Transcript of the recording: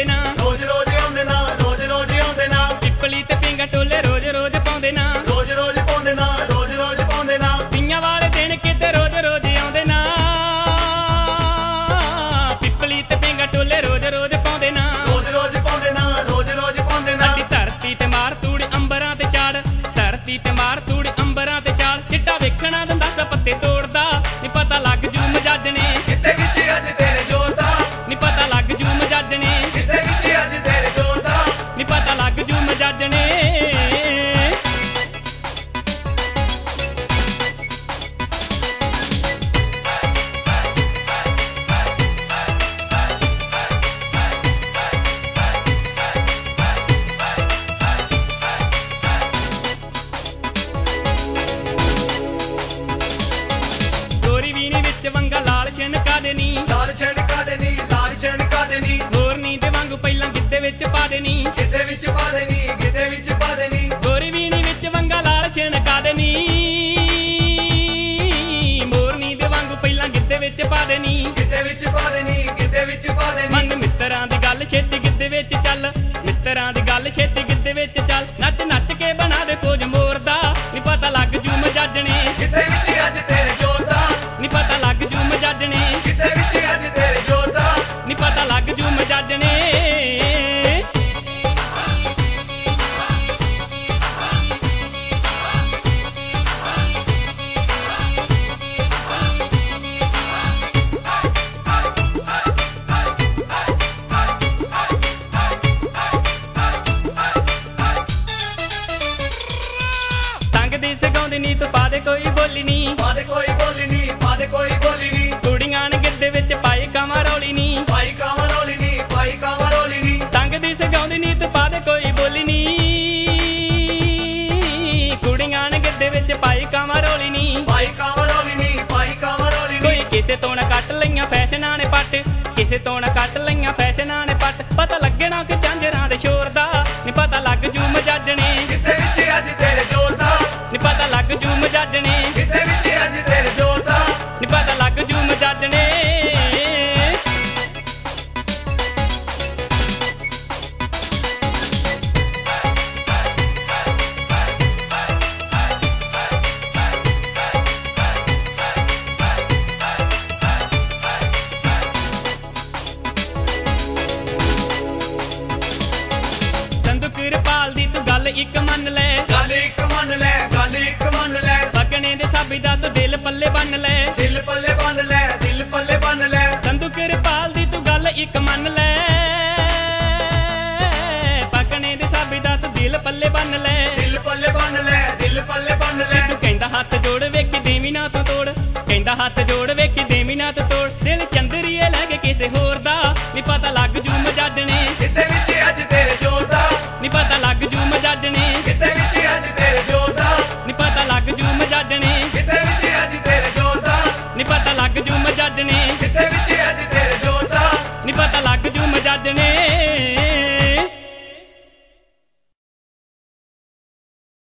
ਆਉਂਦੇ ਨਾ, रोज रोज आउंदे ना, रोज रोज आउंदे ना, ਪਿੱਪਲੀ ਤੇ ਪਿੰਗਾ ਟੋਲੇ ਰੋਜ਼ ਰੋਜ਼ ਪਾਉਂਦੇ ਨਾ, रोज रोज पाउंदे ना, रोज रोज पाउंदे ना, ਤੀਆਂ ਵਾਲੇ ਦਿਨ ਕਿਤੇ ਰੋਜ਼ ਰੋਜ਼ ਆਉਂਦੇ ਨਾ, ਪਿੱਪਲੀ ਤੇ ਪਿੰਗਾ ਟੋਲੇ ਰੋਜ਼ ਰੋਜ਼ ਪਾਉਂਦੇ ਨਾ, रोज रोज पाउंदे ना, रोज रोज पाउंदे ना, ਸਾਡੀ ਧਰਤੀ ਤੇ ਮਾਰ ਤੂੜੀ ਅੰਬਰਾਂ ਤੇ ਚਾੜ, ਧਰਤੀ ਤੇ ਮਾਰ ਤੂੜੀ ਅੰਬਰਾਂ ਤੇ ਚਾੜ, ਚਿੱਟਾ ਵੇਖਣਾ ਦੰਦਾ ਸਾ ਪੱਤੇ ਤੋੜਦਾ, ਨੀ ਪਤਾ ਲੱਗ ਜੂ ਮਜਾਜਣੇ, किते विच अज तेरे जोर दा, ਨੀ ਪਤਾ ਲੱਗ ਜੂ ਮਜਾਜਣੇ, किते विच अज तेरे जोर दा, ਨੀ ਪਤਾ ਲੱਗ ਜੂ ਮਜਾਜਣੇ। ਗੋਰੀ ਵੀਣੀ ਵਿੱਚ ਵੰਗਾ ਲਾਲ ਛਿਣਕਾ ਦੇ ਨੀ, लाल छणका दे नी, लाल छणका दे नी, ਹੋਰ ਨੀ ਦੇ ਵਾਂਗੂ ਪਹਿਲਾਂ ਗਿੱਧੇ ਵਿੱਚ ਪਾ ਦੇ ਨੀ, किते विच पा दे नी, किते विच पा दे नी, ਗੋਰੀ ਵੀਣੀ ਵਿੱਚ ਵੰਗਾ ਲਾਲ ਛਿਣਕਾ ਦੇ ਨੀ, ਮੋਰਨੀ ਦੇ ਵਾਂਗੂ ਪਹਿਲਾਂ ਗਿੱਧੇ ਵਿੱਚ ਪਾ ਦੇ ਨੀ, किते विच पा दे नी, किते विच पा दे नी, ਮਨ ਮਿੱਤਰਾਂ ਦੀ ਗੱਲ ਛੇਤੀ ਗਿੱਧੇ ਵਿੱਚ ਚੱਲ, ਮਿੱਤਰਾਂ ਦੀ ਗੱਲ ਛੇਤੀ ਗਿੱਧੇ ਵਿੱਚ ਚੱਲ, ਨੱਚ ਨੱਚ ਕੇ ਬਣਾ ਦੇ ਪੋਜ ਮੋਰਦਾ, ਨੀ ਪਤਾ ਲੱਗ ਜੂ ਮਜਾਜਣੇ, किते विच अज तेरे जोर दा, ਨੀ ਪਤਾ ਲੱਗ ਜੂ ਮਜਾਜਣੇ, किते विच अज तेरे जोर दा, ਨੀ ਪਤਾ ਲੱਗ ਜੂ ਮਜਾਜਣੇ। ਸੰਗ ਦੀ ਸਗਾਉਂਦੀ ਨੀ ਤੂੰ ਪਾ ਦੇ ਕੋਈ ਬੋਲੀ ਨੀ, पा दे कोई बोली नी, पा दे कोई बोली नी, ਕੁੜੀਆਂ ਨੇ ਗਿੱਧੇ ਵਿੱਚ ਪਾਈ ਕਾਵਾਂ ਰੌਲੀ ਨੀ, पाई कावा रोली नी, पाई कावा रोली नी, ਸੰਗ ਦੀ ਸਗਾਉਂਦੀ ਨੀ ਤੂੰ ਪਾ ਦੇ ਕੋਈ ਬੋਲੀ ਨੀ, ਕੁੜੀਆਂ ਨੇ ਗਿੱਧੇ ਵਿੱਚ ਪਾਈ ਕਾਵਾਂ ਰੌਲੀ ਨੀ, पाई कावा रोली नी, पाई कावा रोली नी, ਕੋਈ ਕਿਸੇ ਤੋਂ ਨਾ ਕੱਟ ਲਈਆਂ ਫੈਸ਼ਨਾਂ ਨੇ ਪੱਟ, ਕਿਸੇ ਤੋਂ ਨਾ ਕੱਟ ਲਈਆਂ ਫੈਸ਼ਨਾਂ ਨੇ ਪੱਟ, ਪਤਾ ਲੱਗਣਾ ਕਿ ਝਾਂਜਰਾਂ ਦੇ ਸ਼ੋਰ ਦਾ, ਨੀ ਪਤਾ ਲੱਗ ਜੂ ਮਜਾਜਣੇ, किते विच अज तेरे जोर दा, ਨੀ ਪਤਾ ਲੱਗ ਜੂ ਮਜਾਜਣੇ, किते विच अज तेरे जोर दा, ਨੀ ਪਤਾ ਲੱਗ ਜੂ ਮਜਾਜਣੇ। ਸੰਧੂ ਕਿਰਪਾਲ ਦੀ ਤੂੰ ਗੱਲ ਇੱਕ ਮੰਨ ਲੈ, गल इक मन ले, गल इक मन ले, ਪਗਣੇ ਦੇ ਸਾਬੀ ਦਾ ਤੂੰ ਦਿਲ ਪੱਲੇ ਬੰਨ ਲੈ, दिल पल्ले बन ले, दिल पल्ले बन ले, ਸੰਧੂ ਕਿਰਪਾਲ ਦੀ ਤੂੰ ਗੱਲ ਇੱਕ ਮੰਨ ਲੈ, ਪਗਣੇ ਦੇ ਸਾਬੀ ਦਾ ਤੂੰ ਦਿਲ ਪੱਲੇ ਬੰਨ ਲੈ, दिल पल्ले बन ले, दिल पल्ले बन ले, ਤੂੰ ਕਹਿੰਦਾ ਹੱਥ ਜੋੜ ਵੇਖੀ ਦੇਵੀ ਨਾ ਤੂੰ ਤੋੜ, ਕਹਿੰਦਾ ਹੱਥ ਜੋੜ ਵੇਖੀ ਦੇਵੀ ਨਾ ਤੂੰ ਤੋੜ, ਦਿਲ ਚੰਦਰੀਏ ਲੈ ਕੇ ਕਿਸੇ ਹੋਰ ਦਾ, ਨੀ ਪਤਾ